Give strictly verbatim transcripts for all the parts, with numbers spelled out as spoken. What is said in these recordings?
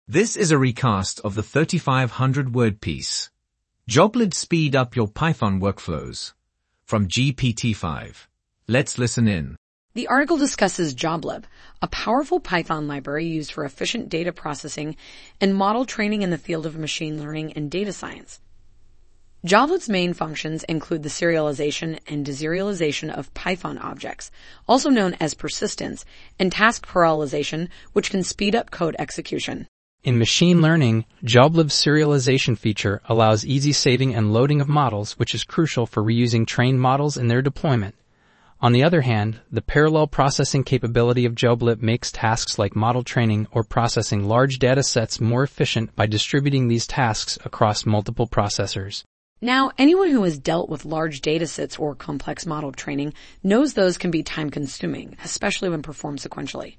This is a recast of the thirty-five hundred word piece. Joblib speed up your Python workflows. From G P T five. Let's listen in. The article discusses Joblib, a powerful Python library used for efficient data processing and model training in the field of machine learning and data science. Joblib's main functions include the serialization and deserialization of Python objects, also known as persistence, and task parallelization, which can speed up code execution. In machine learning, Joblib's serialization feature allows easy saving and loading of models, which is crucial for reusing trained models in their deployment. On the other hand, the parallel processing capability of Joblib makes tasks like model training or processing large data sets more efficient by distributing these tasks across multiple processors. Now, anyone who has dealt with large datasets or complex model training knows those can be time-consuming, especially when performed sequentially.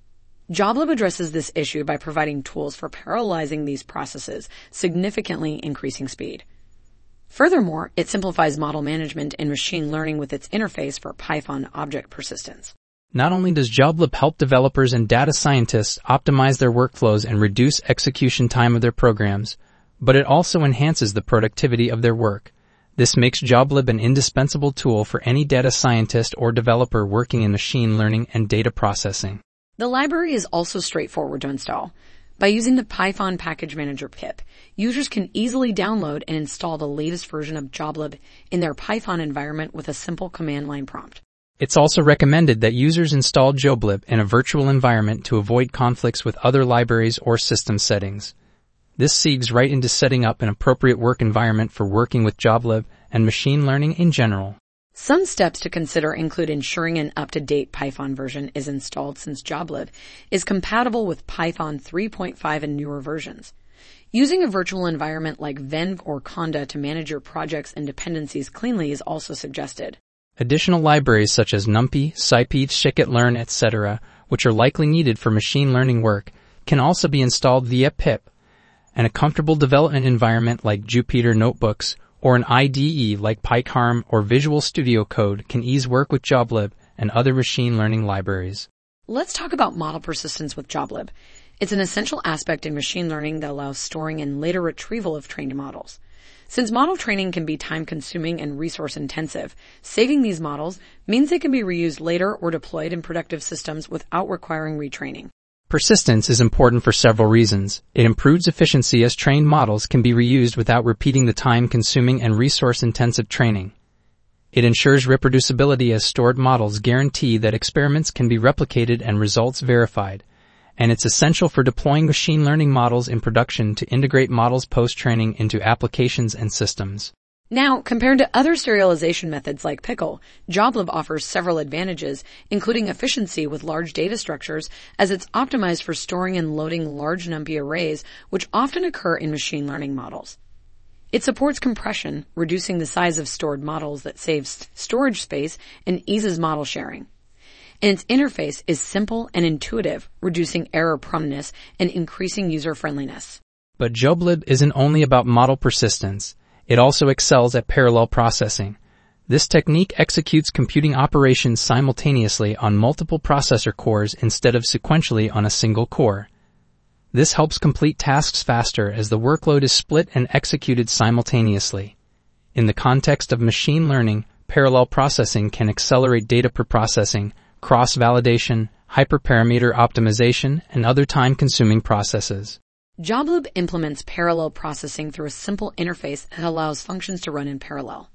Joblib addresses this issue by providing tools for parallelizing these processes, significantly increasing speed. Furthermore, it simplifies model management and machine learning with its interface for Python object persistence. Not only does Joblib help developers and data scientists optimize their workflows and reduce execution time of their programs, but it also enhances the productivity of their work. This makes Joblib an indispensable tool for any data scientist or developer working in machine learning and data processing. The library is also straightforward to install. By using the Python Package Manager pip, users can easily download and install the latest version of Joblib in their Python environment with a simple command line prompt. It's also recommended that users install Joblib in a virtual environment to avoid conflicts with other libraries or system settings. This segues right into setting up an appropriate work environment for working with Joblib and machine learning in general. Some steps to consider include ensuring an up-to-date Python version is installed since Joblib is compatible with Python three point five and newer versions. Using a virtual environment like Venn or Conda to manage your projects and dependencies cleanly is also suggested. Additional libraries such as NumPy, SciPy, Scikit-learn, et cetera, which are likely needed for machine learning work, can also be installed via pip. And a comfortable development environment like Jupyter Notebooks or an I D E like PyCharm or Visual Studio Code can ease work with Joblib and other machine learning libraries. Let's talk about model persistence with Joblib. It's an essential aspect in machine learning that allows storing and later retrieval of trained models. Since model training can be time-consuming and resource-intensive, saving these models means they can be reused later or deployed in productive systems without requiring retraining. Persistence is important for several reasons. It improves efficiency as trained models can be reused without repeating the time-consuming and resource-intensive training. It ensures reproducibility as stored models guarantee that experiments can be replicated and results verified. And it's essential for deploying machine learning models in production to integrate models post-training into applications and systems. Now, compared to other serialization methods like Pickle, Joblib offers several advantages, including efficiency with large data structures, as it's optimized for storing and loading large NumPy arrays, which often occur in machine learning models. It supports compression, reducing the size of stored models that saves storage space and eases model sharing. And its interface is simple and intuitive, reducing error proneness and increasing user friendliness. But Joblib isn't only about model persistence. It also excels at parallel processing. This technique executes computing operations simultaneously on multiple processor cores instead of sequentially on a single core. This helps complete tasks faster as the workload is split and executed simultaneously. In the context of machine learning, parallel processing can accelerate data preprocessing, cross-validation, hyperparameter optimization, and other time-consuming processes. Joblib implements parallel processing through a simple interface that allows functions to run in parallel.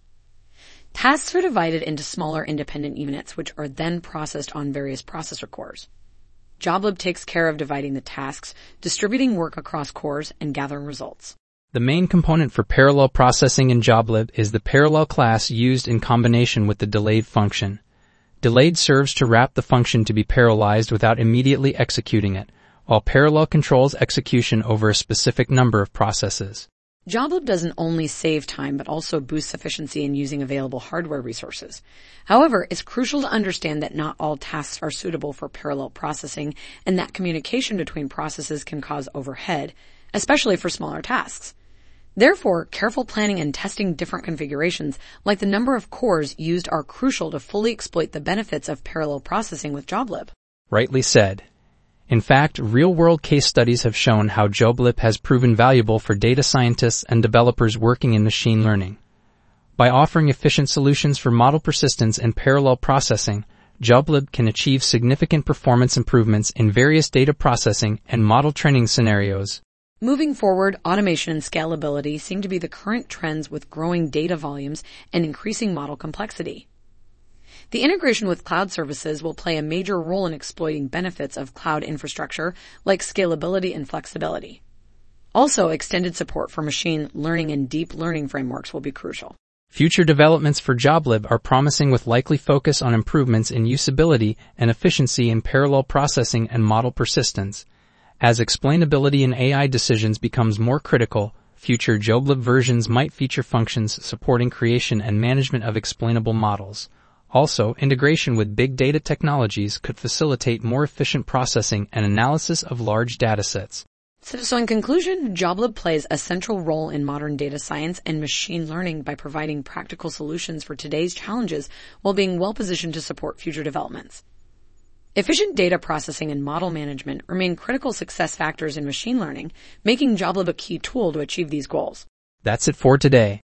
Tasks are divided into smaller independent units, which are then processed on various processor cores. Joblib takes care of dividing the tasks, distributing work across cores, and gathering results. The main component for parallel processing in Joblib is the parallel class used in combination with the delayed function. Delayed serves to wrap the function to be parallelized without immediately executing it, while parallel controls execution over a specific number of processes. Joblib doesn't only save time, but also boosts efficiency in using available hardware resources. However, it's crucial to understand that not all tasks are suitable for parallel processing, and that communication between processes can cause overhead, especially for smaller tasks. Therefore, careful planning and testing different configurations, like the number of cores used, are crucial to fully exploit the benefits of parallel processing with Joblib. Rightly said. In fact, real-world case studies have shown how Joblib has proven valuable for data scientists and developers working in machine learning. By offering efficient solutions for model persistence and parallel processing, Joblib can achieve significant performance improvements in various data processing and model training scenarios. Moving forward, automation and scalability seem to be the current trends with growing data volumes and increasing model complexity. The integration with cloud services will play a major role in exploiting benefits of cloud infrastructure like scalability and flexibility. Also, extended support for machine learning and deep learning frameworks will be crucial. Future developments for Joblib are promising with likely focus on improvements in usability and efficiency in parallel processing and model persistence. As explainability in A I decisions becomes more critical, future Joblib versions might feature functions supporting creation and management of explainable models. Also, integration with big data technologies could facilitate more efficient processing and analysis of large datasets. So, so in conclusion, Joblib plays a central role in modern data science and machine learning by providing practical solutions for today's challenges while being well-positioned to support future developments. Efficient data processing and model management remain critical success factors in machine learning, making Joblib a key tool to achieve these goals. That's it for today.